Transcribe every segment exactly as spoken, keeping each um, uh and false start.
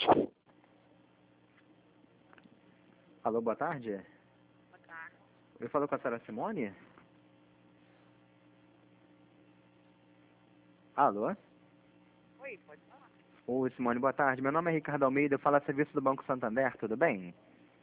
Alô, boa tarde. Boa tarde. Eu falo com a senhora Simone? Alô? Oi, pode falar. Oi, Simone, boa tarde. Meu nome é Ricardo Almeida, eu falo a serviço do Banco Santander, tudo bem?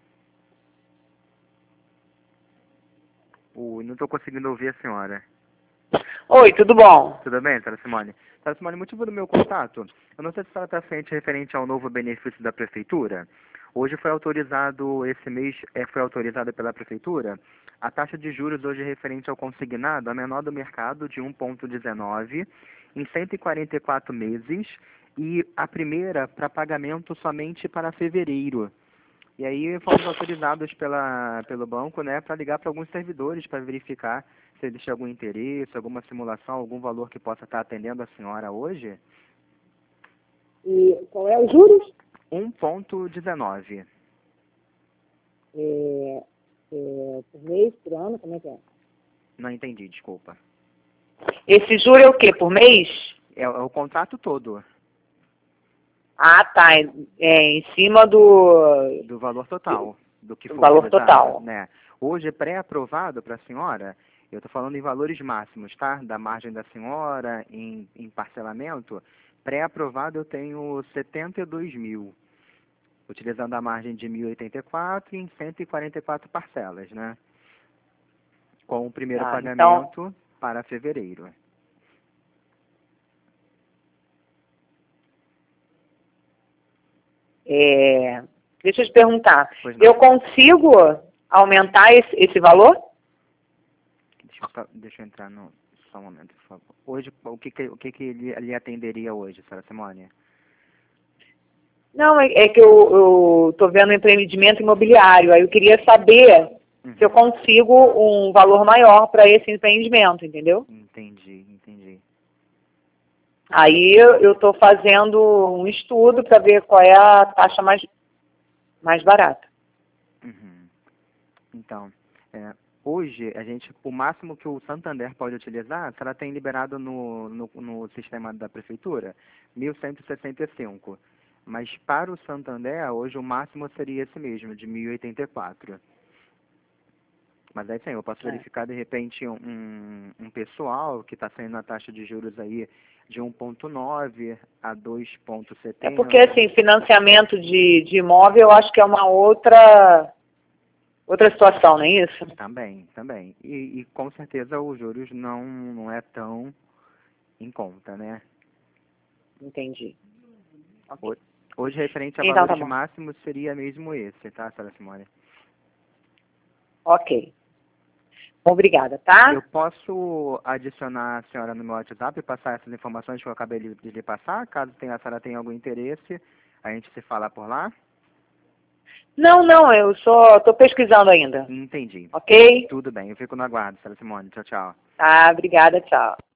Oi, não estou conseguindo ouvir a senhora. Oi, tudo bom? Tudo bem, senhora Simone? Senhora Simone, motivo do meu contato, eu não sei se a senhora está ciente referente ao novo benefício da Prefeitura. Hoje foi autorizado, esse mês é, foi autorizada pela Prefeitura, a taxa de juros hoje referente ao consignado, a menor do mercado, de um vírgula dezenove, em cento e quarenta e quatro meses, e a primeira para pagamento somente para fevereiro. E aí fomos autorizados pela, pelo banco, né, para ligar para alguns servidores para verificar se existe algum interesse, alguma simulação, algum valor que possa estar atendendo a senhora hoje. E qual é os juros? um vírgula dezenove. É, é, por mês, por ano, como é que é? Não entendi, desculpa. Esse juro é o quê? Por mês? É, é o contrato todo, Ah, tá. É em cima do, do valor total, do que do for valor utilizado, total. né? Hoje, pré-aprovado para a senhora, eu estou falando em valores máximos, tá? Da margem da senhora, em, em parcelamento, pré-aprovado eu tenho setenta e dois mil, utilizando a margem de mil e oitenta e quatro em cento e quarenta e quatro parcelas, né? Com o primeiro Tá, pagamento então, para fevereiro. é, deixa eu te perguntar. Pois não. Eu consigo aumentar esse, esse valor? Deixa eu, só- deixa eu entrar no... Só um momento, por favor. Hoje, o que, que, o que, que ele, ele atenderia hoje, senhora Simone? Não, é, é que eu estou vendo empreendimento imobiliário. Aí eu queria saber Uhum. se eu consigo um valor maior para esse empreendimento, entendeu? Entendi, entendi. Aí eu estou fazendo um estudo para ver qual é a taxa mais, mais barata. Uhum. Então, é, hoje, a gente, o máximo que o Santander pode utilizar, será tem liberado no, no, no sistema da prefeitura, mil cento e sessenta e cinco. Mas para o Santander, hoje o máximo seria esse mesmo, de mil e oitenta e quatro. Mas aí sim, eu posso É. verificar de repente um, um pessoal que está saindo a taxa de juros aí de um vírgula nove a dois vírgula setenta. É porque, assim, financiamento de, de imóvel eu acho que é uma outra, outra situação, não é isso? Também, também. E, e com certeza os juros não, não é tão em conta, né? Entendi. Ho- Hoje, referente a Então tá valores bom. máximos, seria mesmo esse, tá, senhora Simone? Ok. Obrigada, tá? Eu posso adicionar a senhora no meu WhatsApp e passar essas informações que eu acabei de de lhe passar? Caso tenha, a senhora tenha algum interesse, a gente se fala por lá? Não, não, eu só estou pesquisando ainda. Entendi. Ok? Tudo bem, eu fico no aguardo, senhora Simone. Tchau, tchau. Tá, obrigada, tchau.